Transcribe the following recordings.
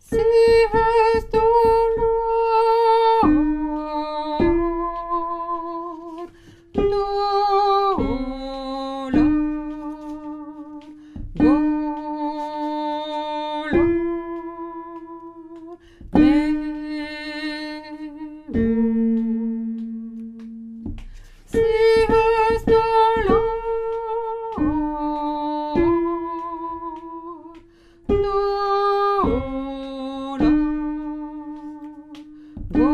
Seest du, Lord, go, Lord, seest du, Lord, go,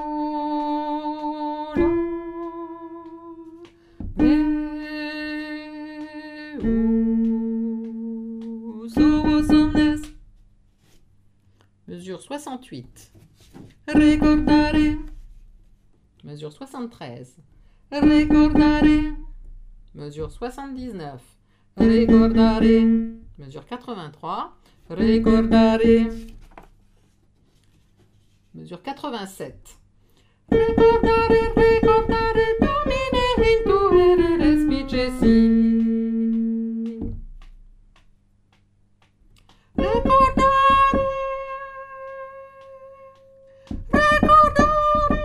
Mesure 68. Ricordare. Mesure 73. Ricordare. Mesure 79. Ricordare. Mesure 83. Ricordare. Mesure 87. Ricordare, ricordare, Domine intuere respicesi. Ricordare, ricordare,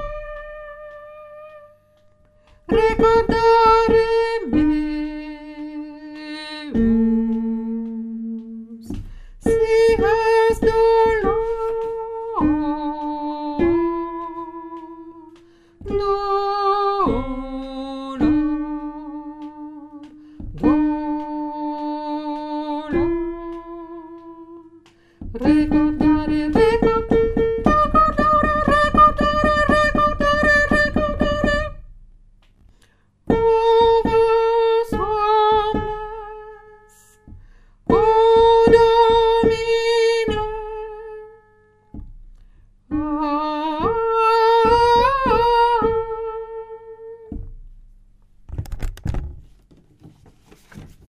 ricordare meus. Seest du, Lord, go, Lord, ricordare, ricordare, ricordare, Ovus omnes, o Domine,